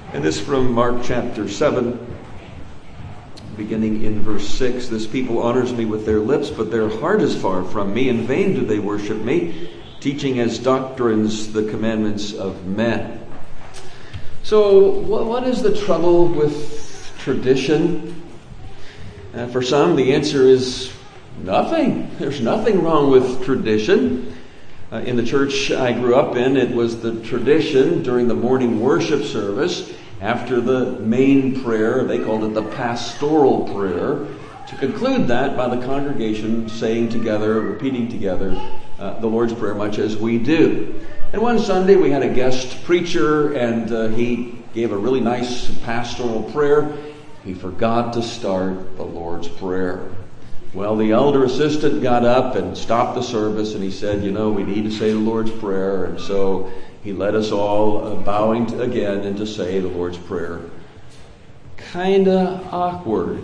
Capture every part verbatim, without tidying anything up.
And this from Mark chapter seven, beginning in verse six. This people honors me with their lips, but their heart is far from me. In vain do they worship me, teaching as doctrines the commandments of men. So what is the trouble with tradition? Uh, for some, the answer is nothing. There's nothing wrong with tradition. Uh, in the church I grew up in, it was the tradition during the morning worship service, after the main prayer, they called it the pastoral prayer, to conclude that by the congregation saying together, repeating together, uh, the Lord's Prayer, much as we do. And one Sunday we had a guest preacher, and uh, he gave a really nice pastoral prayer. He forgot to start the Lord's Prayer. Well, the elder assistant got up and stopped the service, and he said, you know, we need to say the Lord's Prayer. And so he led us all uh, bowing to, again and to say the Lord's Prayer. Kinda awkward.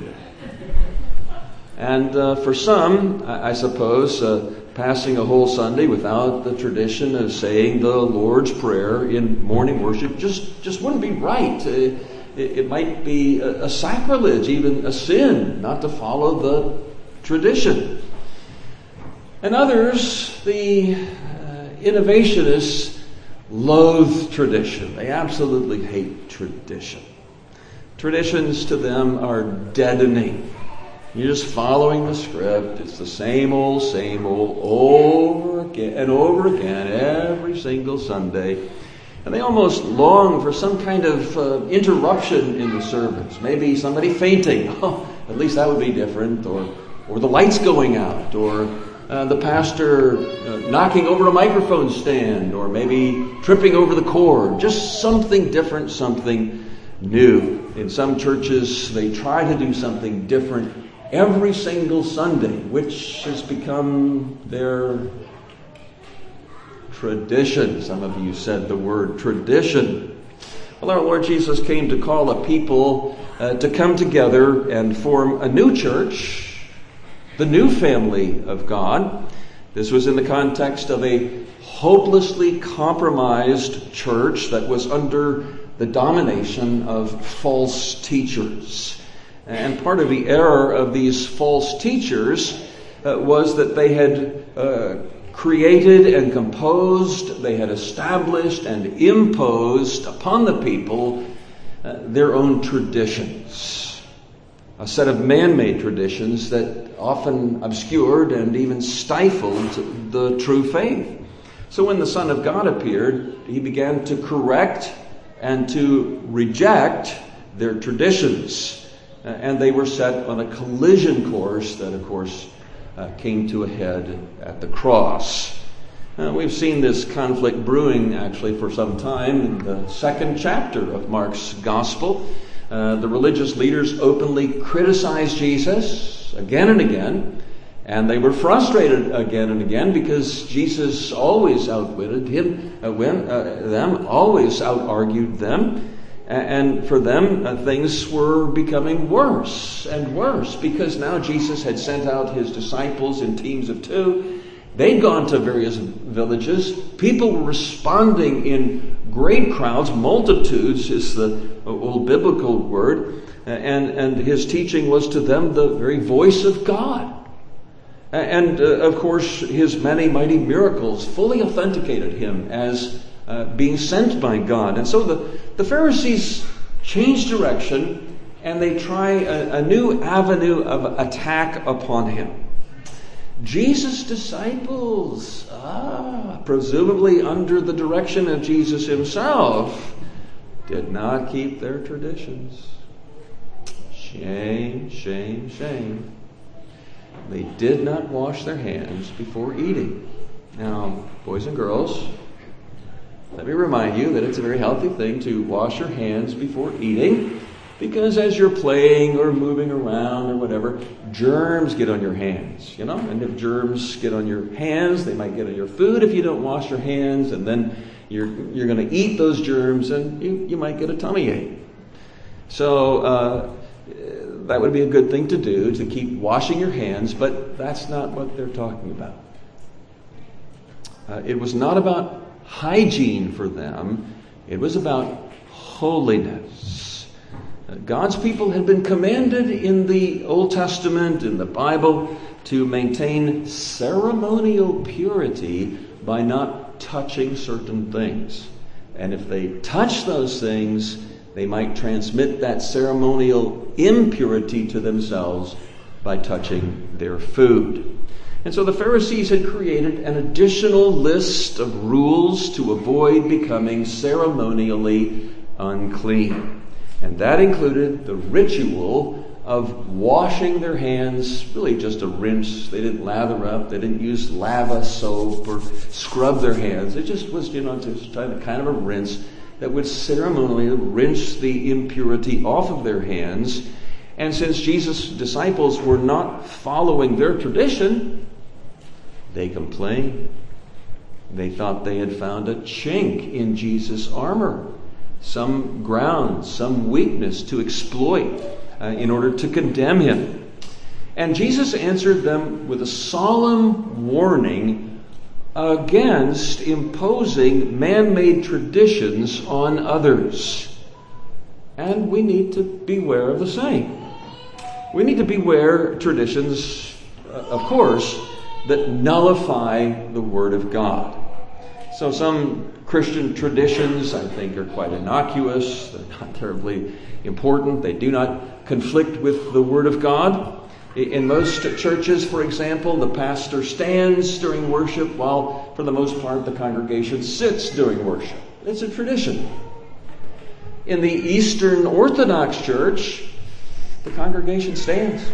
And uh, for some, I, I suppose, uh, passing a whole Sunday without the tradition of saying the Lord's Prayer in morning worship just, just wouldn't be right. Uh, it, it might be a, a sacrilege, even a sin, not to follow the tradition. And others, the uh, innovationists, loathe tradition. They absolutely hate tradition. Traditions to them are deadening. You're just following the script. It's the same old, same old, over again and over again, every single Sunday. And they almost long for some kind of uh, interruption in the service. Maybe somebody fainting. Oh, at least that would be different. Or or the lights going out, or uh, the pastor uh, knocking over a microphone stand, or maybe tripping over the cord. Just something different, something new. In some churches, they try to do something different every single Sunday, which has become their tradition. Some of you said the word tradition. Well, our Lord Jesus came to call a people uh, to come together and form a new church, the new family of God. This was in the context of a hopelessly compromised church that was under the domination of false teachers. And part of the error of these false teachers uh, was that they had uh, created and composed, they had established and imposed upon the people uh, their own traditions. A set of man-made traditions that often obscured and even stifled the true faith. So when the Son of God appeared, he began to correct and to reject their traditions. Uh, and they were set on a collision course that, of course, uh, came to a head at the cross. Uh, we've seen this conflict brewing, actually, for some time in the second chapter of Mark's Gospel. Uh, the religious leaders openly criticized Jesus again and again, and they were frustrated again and again because Jesus always outwitted him, uh, when, uh, them, always out-argued them, and for them uh, things were becoming worse and worse because now Jesus had sent out his disciples in teams of two. They'd gone to various villages. People were responding in great crowds. Multitudes is the old biblical word. And, and his teaching was to them the very voice of God. And, uh, of course, his many mighty miracles fully authenticated him as uh, being sent by God. And so the, the Pharisees changed direction, and they try a, a new avenue of attack upon him. Jesus' disciples, ah, presumably under the direction of Jesus himself, did not keep their traditions. Shame, shame, shame. They did not wash their hands before eating. Now, boys and girls, let me remind you that it's a very healthy thing to wash your hands before eating, because as you're playing or moving around or whatever, germs get on your hands, you know? And if germs get on your hands, they might get on your food if you don't wash your hands, and then you're you're going to eat those germs, and you, you might get a tummy ache. So uh, that would be a good thing to do, to keep washing your hands, but that's not what they're talking about. Uh, it was not about hygiene for them. It was about holiness. God's people had been commanded in the Old Testament, in the Bible, to maintain ceremonial purity by not touching certain things. And if they touch those things, they might transmit that ceremonial impurity to themselves by touching their food. And so the Pharisees had created an additional list of rules to avoid becoming ceremonially unclean. And that included the ritual of washing their hands, really just a rinse. They didn't lather up. They didn't use lava soap or scrub their hands. It just was, you know, just kind of a rinse that would ceremonially rinse the impurity off of their hands. And since Jesus' disciples were not following their tradition, they complained. They thought they had found a chink in Jesus' armor, some ground, some weakness to exploit uh, in order to condemn him. And Jesus answered them with a solemn warning against imposing man-made traditions on others. And we need to beware of the same. We need to beware traditions, uh, of course, that nullify the Word of God. So some Christian traditions, I think, are quite innocuous. They're not terribly important. They do not conflict with the Word of God. In most churches, for example, the pastor stands during worship while, for the most part, the congregation sits during worship. It's a tradition. In the Eastern Orthodox Church, the congregation stands.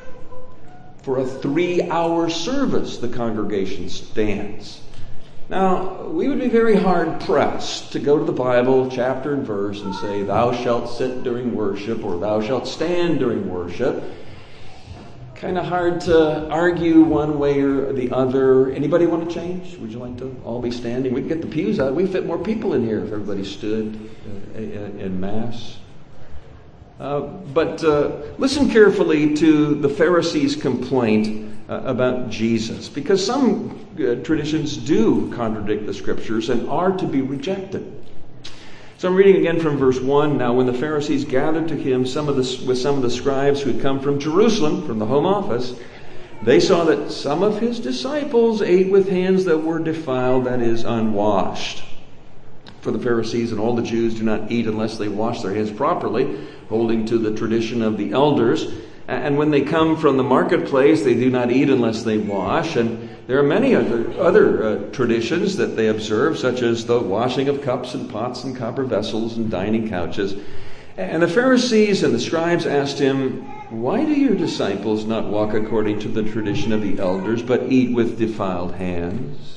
For a three-hour service, the congregation stands. Now, we would be very hard-pressed to go to the Bible, chapter and verse, and say, thou shalt sit during worship, or thou shalt stand during worship. Kind of hard to argue one way or the other. Anybody want to change? Would you like to all be standing? We can get the pews out. We fit more people in here if everybody stood uh, in Mass. Uh, but uh, listen carefully to the Pharisees' complaint uh, about Jesus, because some uh, traditions do contradict the Scriptures and are to be rejected. So I'm reading again from verse one. Now when the Pharisees gathered to him some of the, with some of the scribes who had come from Jerusalem, from the home office, they saw that some of his disciples ate with hands that were defiled, that is, unwashed. For the Pharisees and all the Jews do not eat unless they wash their hands properly, holding to the tradition of the elders. And when they come from the marketplace, they do not eat unless they wash. And there are many other, other uh, traditions that they observe, such as the washing of cups and pots and copper vessels and dining couches. And the Pharisees and the scribes asked him, why do your disciples not walk according to the tradition of the elders, but eat with defiled hands?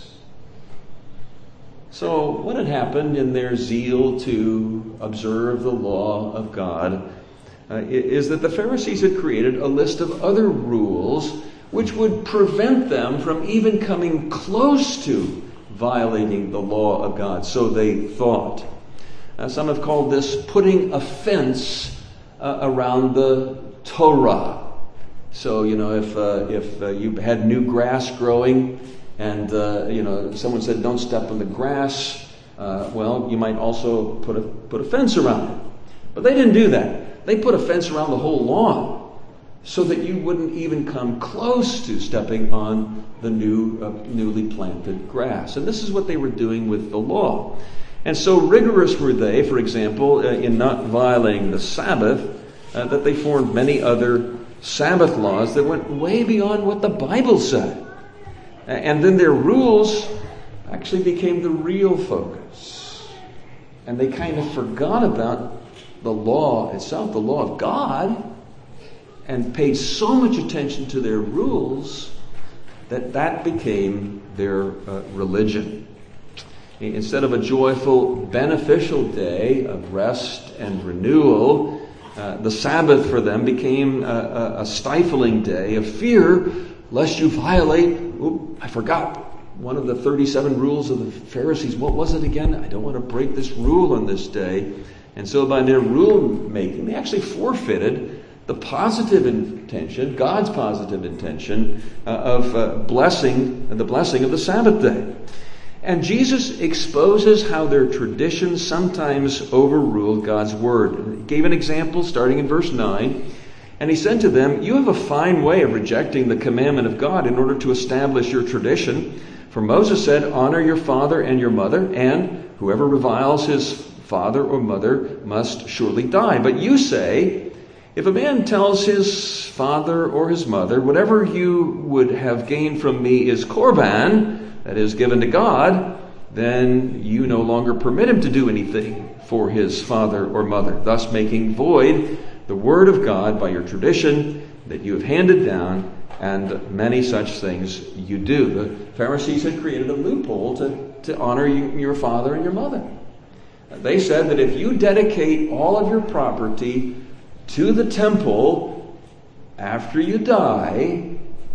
So what had happened in their zeal to observe the law of God uh, is that the Pharisees had created a list of other rules which would prevent them from even coming close to violating the law of God. So they thought. Uh, some have called this putting a fence uh, around the Torah. So, you know, if uh, if uh, you had new grass growing, and, uh, you know, someone said, don't step on the grass, uh, well, you might also put a put a fence around it. But they didn't do that. They put a fence around the whole lawn so that you wouldn't even come close to stepping on the new, uh, newly planted grass. And this is what they were doing with the law. And so rigorous were they, for example, uh, in not violating the Sabbath, uh, that they formed many other Sabbath laws that went way beyond what the Bible said. And then their rules actually became the real focus. And they kind of forgot about the law itself, the law of God, and paid so much attention to their rules that that became their uh, religion. Instead of a joyful, beneficial day of rest and renewal, uh, the Sabbath for them became a, a stifling day of fear lest you violate, oop, I forgot, one of the thirty-seven rules of the Pharisees. What was it again? I don't want to break this rule on this day. And so by their rule making, they actually forfeited the positive intention, God's positive intention uh, of uh, blessing, the blessing of the Sabbath day. And Jesus exposes how their traditions sometimes overrule God's word. He gave an example starting in verse nine. And he said to them, "You have a fine way of rejecting the commandment of God in order to establish your tradition. For Moses said, 'Honor your father and your mother,' and whoever reviles his father or mother must surely die. But you say, if a man tells his father or his mother, 'Whatever you would have gained from me is korban,' that is given to God, then you no longer permit him to do anything for his father or mother, thus making void the word of God by your tradition that you have handed down, and many such things you do." The Pharisees had created a loophole to, to honor you, your father and your mother. They said that if you dedicate all of your property to the temple after you die,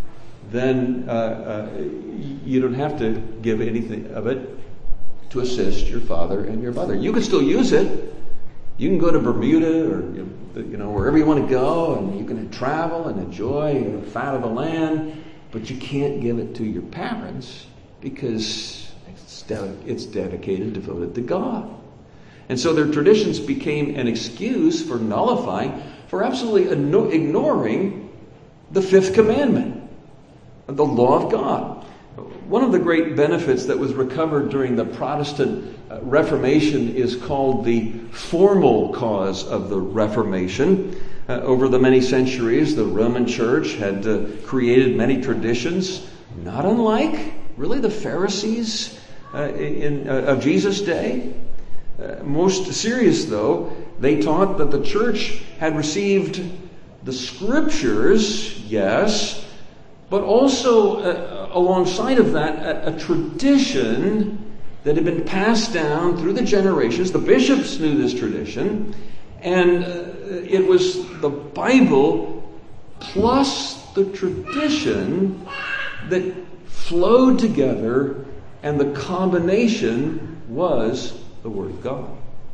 then uh, uh, you don't have to give anything of it to assist your father and your mother. You can still use it. You can go to Bermuda or you know wherever you want to go, and you can travel and enjoy the fat of the land, but you can't give it to your parents because it's, de- it's dedicated, devoted to God. And so their traditions became an excuse for nullifying, for absolutely ignoring the fifth commandment, the law of God. One of the great benefits that was recovered during the Protestant Reformation is called the formal cause of the Reformation. Uh, over the many centuries, the Roman Church had uh, created many traditions, not unlike really the Pharisees uh, in, uh, of Jesus' day. Uh, most serious, though, they taught that the church had received the scriptures, yes, but also uh, alongside of that, a, a tradition that had been passed down through the generations. The bishops knew this tradition, and uh, it was the Bible plus the tradition that flowed together, and the combination was the Word of God.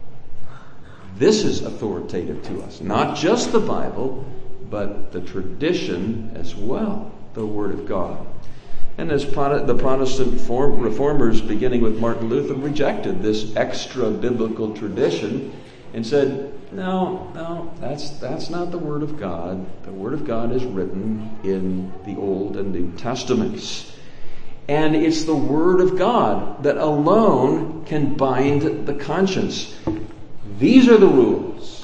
This is authoritative to us. Not just the Bible, but the tradition as well, the Word of God. And as the Protestant reformers, beginning with Martin Luther, rejected this extra-biblical tradition and said, no, no, that's that's not the Word of God. The Word of God is written in the Old and New Testaments. And it's the Word of God that alone can bind the conscience. These are the rules,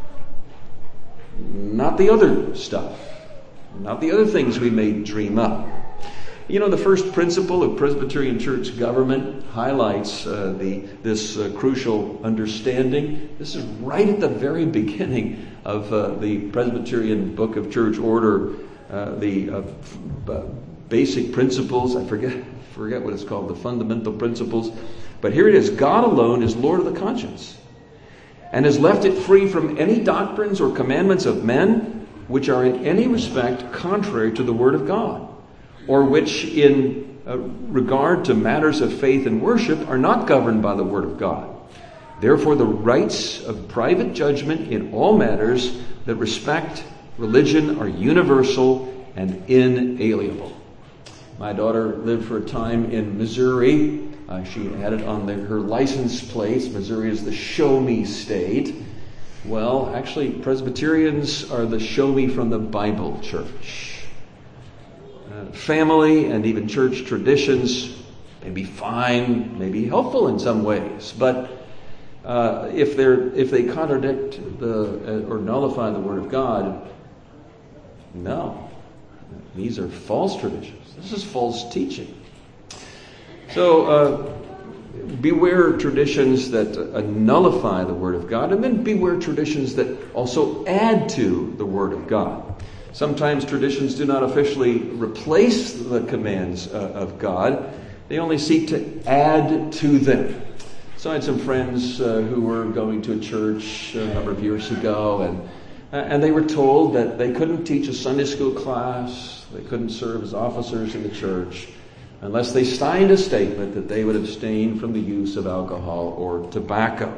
not the other stuff, not the other things we may dream up. You know, the first principle of Presbyterian church government highlights uh, the this uh, crucial understanding. This is right at the very beginning of uh, the Presbyterian Book of Church Order, uh, the uh, f- uh, basic principles. I forget forget what it's called, the fundamental principles. But here it is: God alone is Lord of the conscience, and has left it free from any doctrines or commandments of men which are in any respect contrary to the Word of God, or which in uh, regard to matters of faith and worship are not governed by the Word of God. Therefore, the rights of private judgment in all matters that respect religion are universal and inalienable. My daughter lived for a time in Missouri. Uh, she had it on the, her license plate. Missouri is the show me state. Well, actually, Presbyterians are the show me from the Bible church. Uh, family and even church traditions may be fine, may be helpful in some ways, but uh, if they're if they contradict the uh, or nullify the Word of God, no, these are false traditions. This is false teaching. So uh, beware traditions that uh, nullify the Word of God, and then beware traditions that also add to the Word of God. Sometimes traditions do not officially replace the commands uh, of God. They only seek to add to them. So I had some friends uh, who were going to a church a number of years ago, and uh, and they were told that they couldn't teach a Sunday school class, they couldn't serve as officers in the church, unless they signed a statement that they would abstain from the use of alcohol or tobacco.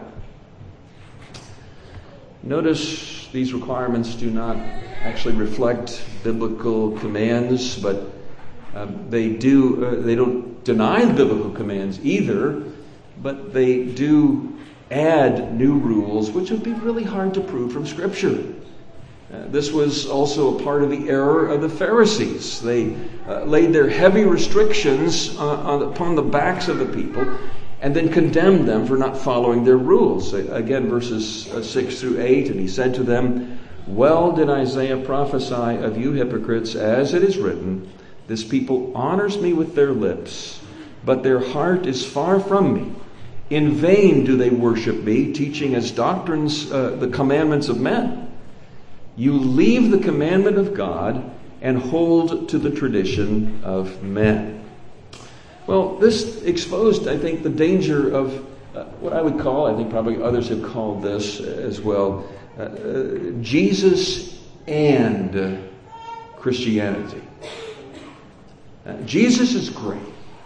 Notice these requirements do not actually reflect biblical commands, but uh, they do. Uh, they don't deny the biblical commands either, but they do add new rules, which would be really hard to prove from Scripture. Uh, this was also a part of the error of the Pharisees. They uh, laid their heavy restrictions uh, on, upon the backs of the people and then condemned them for not following their rules. Again, verses six through eight, and he said to them, "Well did Isaiah prophesy of you hypocrites, as it is written, this people honors me with their lips, but their heart is far from me. In vain do they worship me, teaching as doctrines uh, the commandments of men. You leave the commandment of God and hold to the tradition of men." Well, this exposed, I think, the danger of uh, what I would call, I think probably others have called this as well, uh, uh, Jesus and Christianity. Uh, Jesus is great.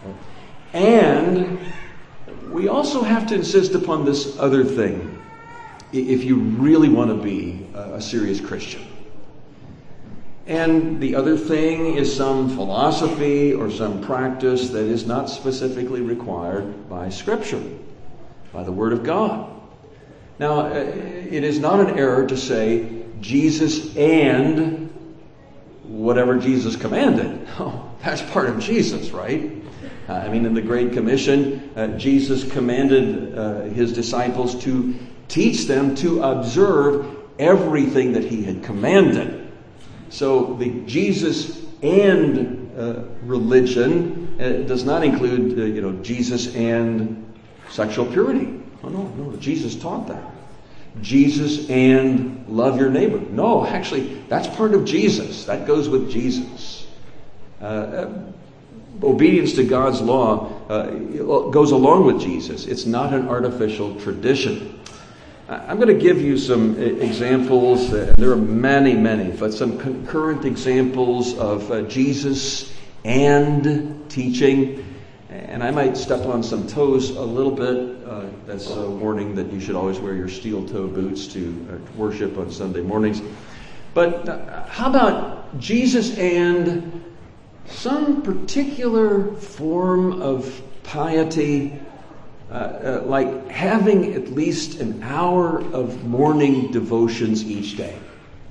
And we also have to insist upon this other thing if you really want to be a serious Christian. And the other thing is some philosophy or some practice that is not specifically required by Scripture, by the Word of God. Now, it is not an error to say Jesus and whatever Jesus commanded. Oh, that's part of Jesus, right? Uh, I mean, in the Great Commission, uh, Jesus commanded uh, his disciples to teach them to observe everything that he had commanded. So the Jesus and uh, religion uh, does not include, uh, you know, Jesus and sexual purity. Oh, no, no, Jesus taught that. Jesus and love your neighbor. No, actually, that's part of Jesus. That goes with Jesus. Uh, obedience to God's law uh, goes along with Jesus. It's not an artificial tradition. I'm going to give you some examples. Uh, there are many, many, but some concurrent examples of uh, Jesus and teaching. And I might step on some toes a little bit. Uh, that's a warning that you should always wear your steel toe boots to uh, worship on Sunday mornings. But uh, how about Jesus and some particular form of piety, uh, uh, like having at least an hour of morning devotions each day?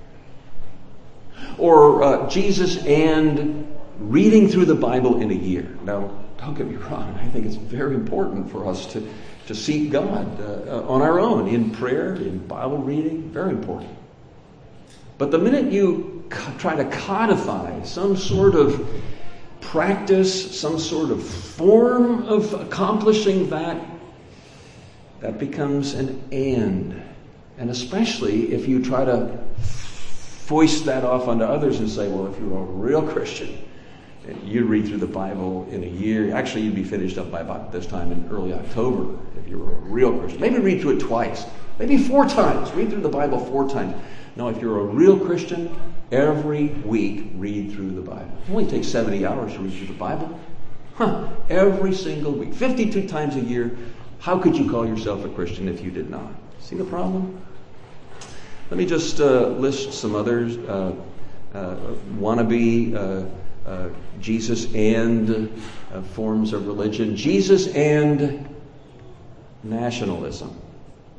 Or uh, Jesus and reading through the Bible in a year. Now, don't get me wrong, I think it's very important for us to, to seek God uh, on our own, in prayer, in Bible reading, very important. But the minute you co- try to codify some sort of practice, some sort of form of accomplishing that, that becomes an and. And especially if you try to foist that off onto others and say, well, if you're a real Christian, you'd read through the Bible in a year. Actually, you'd be finished up by about this time in early October if you were a real Christian. Maybe read through it twice. Maybe four times. Read through the Bible four times. No, if you're a real Christian, every week read through the Bible. It only takes seventy hours to read through the Bible. Huh. Every single week. fifty-two times a year. How could you call yourself a Christian if you did not? See the problem? Let me just uh, list some others. Uh, uh, wannabe uh, uh, Jesus and uh, forms of religion. Jesus and nationalism.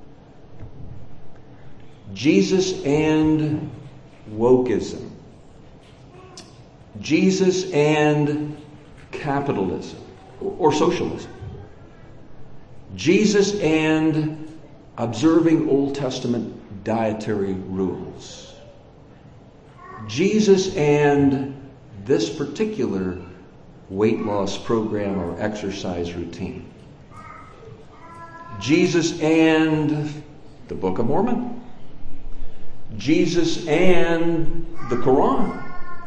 Jesus and wokeism. Jesus and capitalism or socialism. Jesus and observing Old Testament dietary rules. Jesus and this particular weight loss program or exercise routine. Jesus and the Book of Mormon. Jesus and the Quran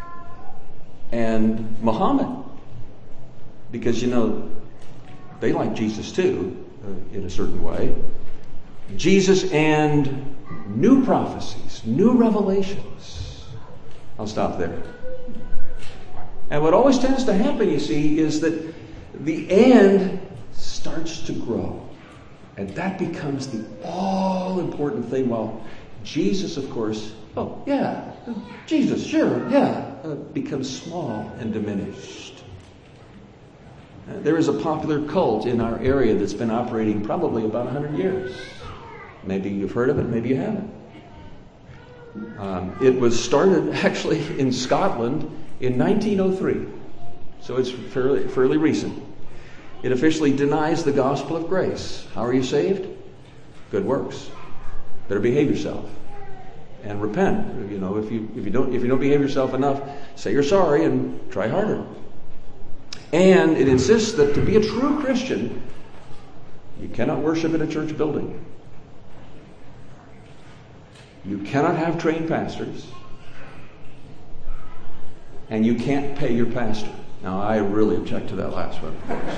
and Muhammad. Because, you know, they like Jesus too, uh, in a certain way. Jesus and new prophecies, new revelations. I'll stop there. And what always tends to happen, you see, is that the and starts to grow. And that becomes the all-important thing. While Jesus, of course, oh, yeah, Jesus, sure, yeah, uh, becomes small and diminished. Uh, there is a popular cult in our area that's been operating probably about one hundred years. Maybe you've heard of it, maybe you haven't. Um, it was started actually in Scotland in nineteen oh three, so it's fairly, fairly recent. It officially denies the gospel of grace. How are you saved? Good works. Better behave yourself and repent. You know, if you if you don't if you don't behave yourself enough, say you're sorry and try harder. And it insists that to be a true Christian, you cannot worship in a church building. You cannot have trained pastors. And you can't pay your pastor. Now, I really object to that last one, of course.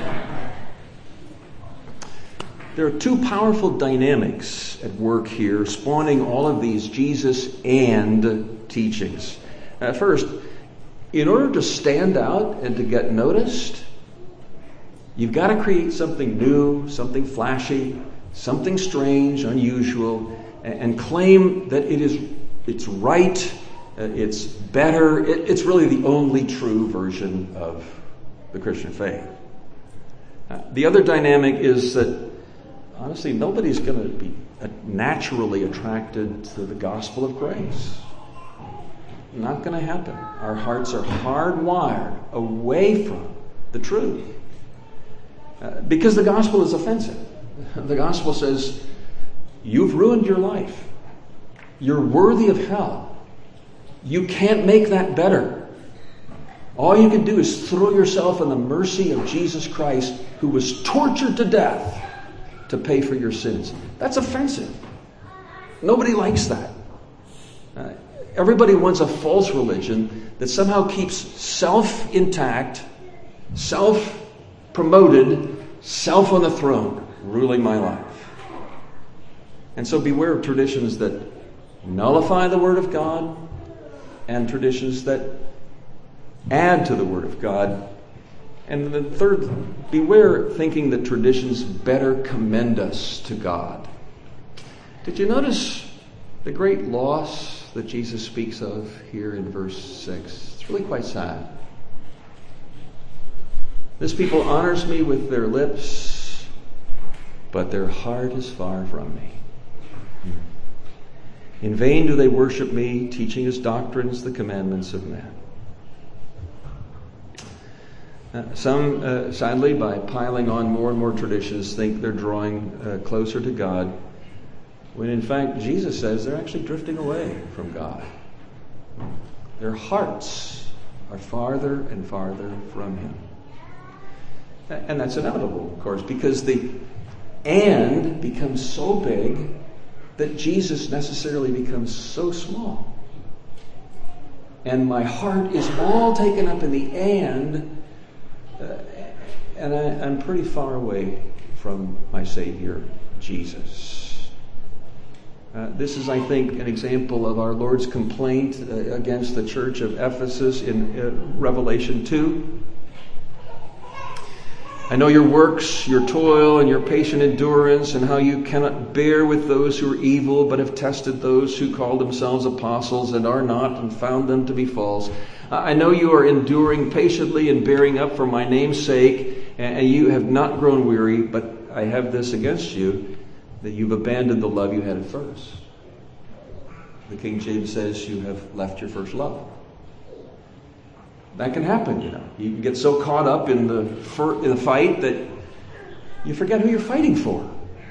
There are two powerful dynamics at work here, spawning all of these Jesus and teachings. Uh, first, in order to stand out and to get noticed, you've got to create something new, something flashy, something strange, unusual, and, and claim that it is it's right, uh, it's better, it, it's really the only true version of the Christian faith. Uh, the other dynamic is that, honestly, nobody's going to be naturally attracted to the gospel of grace. Not going to happen. Our hearts are hardwired away from the truth. Uh, because the gospel is offensive. The gospel says, you've ruined your life. You're worthy of hell. You can't make that better. All you can do is throw yourself in the mercy of Jesus Christ, who was tortured to death to pay for your sins. That's offensive. Nobody likes that. Uh, everybody wants a false religion that somehow keeps self intact, self-promoted, self on the throne, ruling my life. And so beware of traditions that nullify the Word of God and traditions that add to the Word of God. And the third, beware thinking that traditions better commend us to God. Did you notice the great loss that Jesus speaks of here in verse six? It's really quite sad. This people honors me with their lips, but their heart is far from me. In vain do they worship me, teaching as doctrines the commandments of men. Uh, some, uh, sadly, by piling on more and more traditions, think they're drawing uh, closer to God, when in fact Jesus says they're actually drifting away from God. Their hearts are farther and farther from Him. And that's inevitable, of course, because the and becomes so big that Jesus necessarily becomes so small. And my heart is all taken up in the and, uh, and I, I'm pretty far away from my Savior, Jesus. Uh, this is, I think, an example of our Lord's complaint uh, against the church of Ephesus in uh, Revelation two. I know your works, your toil, and your patient endurance, and how you cannot bear with those who are evil, but have tested those who call themselves apostles and are not, and found them to be false. I know you are enduring patiently and bearing up for my name's sake, and you have not grown weary, but I have this against you, that you've abandoned the love you had at first. The King James says you have left your first love. That can happen, you know. You can get so caught up in the in the fight that you forget who you're fighting for.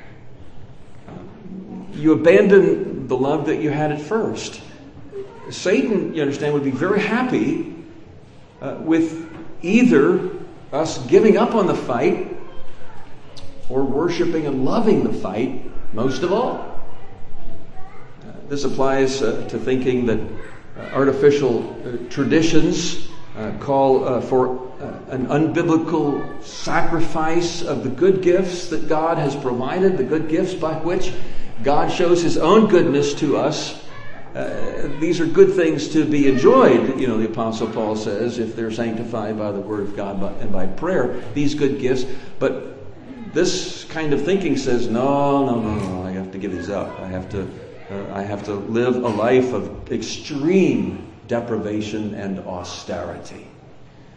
You abandon the love that you had at first. Satan, you understand, would be very happy uh, with either us giving up on the fight or worshiping and loving the fight most of all. Uh, this applies uh, to thinking that uh, artificial uh, traditions Uh, call uh, for uh, an unbiblical sacrifice of the good gifts that God has provided, the good gifts by which God shows His own goodness to us. Uh, these are good things to be enjoyed, you know, the Apostle Paul says, if they're sanctified by the Word of God and by prayer, these good gifts. But this kind of thinking says, no, no, no, no, I have to give these up. I have to, uh, I have to live a life of extreme deprivation and austerity.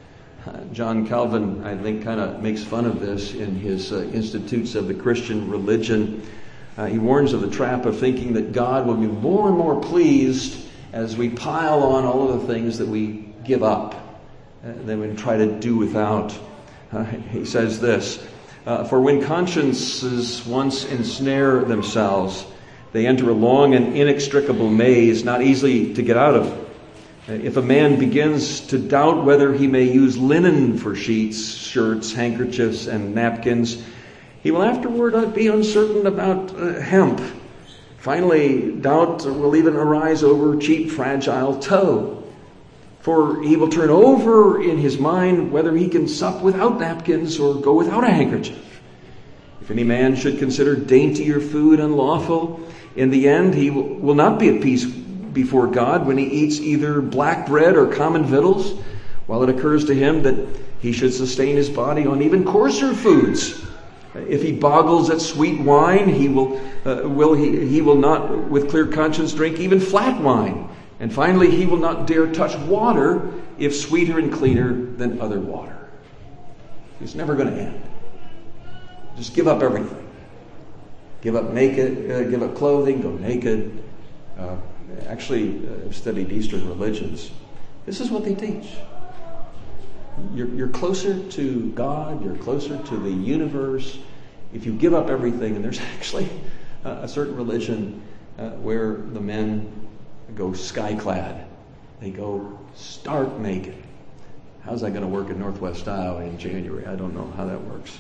Uh, John Calvin, I think, kind of makes fun of this in his uh, Institutes of the Christian Religion. Uh, he warns of the trap of thinking that God will be more and more pleased as we pile on all of the things that we give up, uh, than we try to do without. Uh, he says this, uh, for when consciences once ensnare themselves, they enter a long and inextricable maze, not easily to get out of. If a man begins to doubt whether he may use linen for sheets, shirts, handkerchiefs, and napkins, he will afterward be uncertain about uh, hemp. Finally, doubt will even arise over cheap, fragile tow. For he will turn over in his mind whether he can sup without napkins or go without a handkerchief. If any man should consider daintier food unlawful, in the end he will, will not be at peace before God when he eats either black bread or common victuals, while it occurs to him that he should sustain his body on even coarser foods. If he boggles at sweet wine, he will uh, will he he will not with clear conscience drink even flat wine. And finally, he will not dare touch water if sweeter and cleaner than other water. It's never going to end. Just give up everything. Give up naked, uh, give up clothing, go naked. Uh, actually, uh, I've studied Eastern religions. This is what they teach. You're, you're closer to God, you're closer to the universe if you give up everything. And there's actually uh, a certain religion uh, where the men go sky-clad. They go stark naked. How's that going to work in Northwest Iowa in January? I don't know how that works.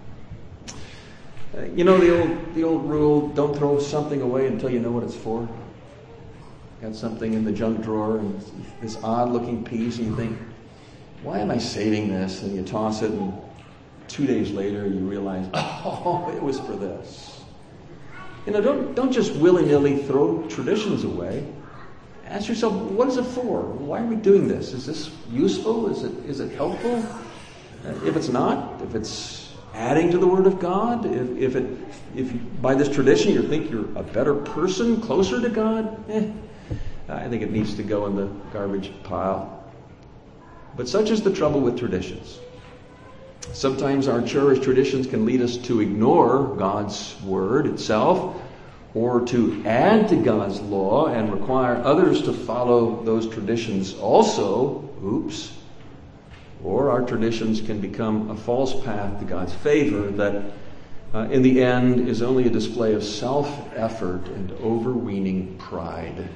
Uh, you know the old the old rule, don't throw something away until you know what it's for. Got something in the junk drawer and this odd-looking piece, and you think, why am I saving this? And you toss it, and two days later you realize, oh, it was for this. You know, don't don't just willy-nilly throw traditions away. Ask yourself, what is it for? Why are we doing this? Is this useful? Is it is it helpful? Uh, if it's not, if it's adding to the Word of God, if if it if you, by this tradition you think you're a better person, closer to God, eh, I think it needs to go in the garbage pile. But such is the trouble with traditions. Sometimes our cherished traditions can lead us to ignore God's Word itself, or to add to God's law and require others to follow those traditions also. Oops. Or our traditions can become a false path to God's favor that uh, in the end is only a display of self-effort and overweening pride.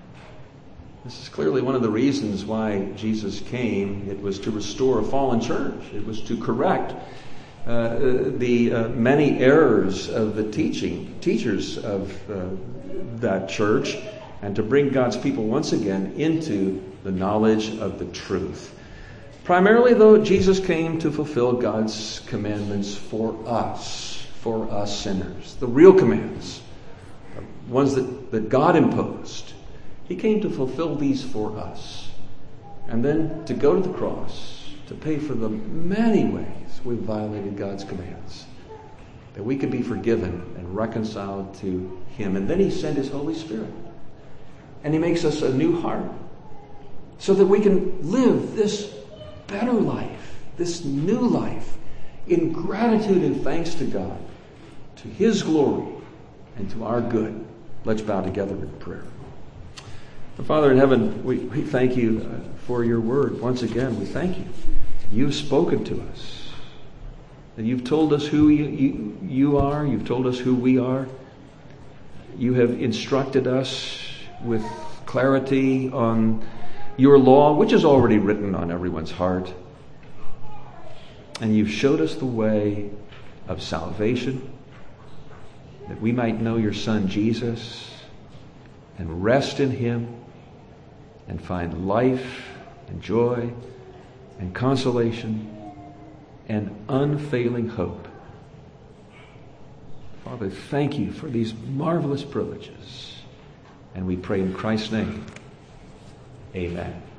This is clearly one of the reasons why Jesus came. It was to restore a fallen church. It was to correct uh, the uh, many errors of the teaching teachers of uh, that church, and to bring God's people once again into the knowledge of the truth. Primarily, though, Jesus came to fulfill God's commandments for us, for us sinners, the real commands, the ones that, that God imposed. He came to fulfill these for us, and then to go to the cross to pay for the many ways we've violated God's commands, that we could be forgiven and reconciled to Him. And then He sent His Holy Spirit, and He makes us a new heart so that we can live this better life, this new life, in gratitude and thanks to God, to His glory and to our good. Let's bow together in prayer. Father in heaven, we, we thank you uh, for your word. Once again, we thank you. You've spoken to us. And you've told us who you, you, you are. You've told us who we are. You have instructed us with clarity on your law, which is already written on everyone's heart. And you've showed us the way of salvation, that we might know your Son Jesus and rest in Him, and find life and joy and consolation and unfailing hope. Father, thank you for these marvelous privileges. And we pray in Christ's name. Amen.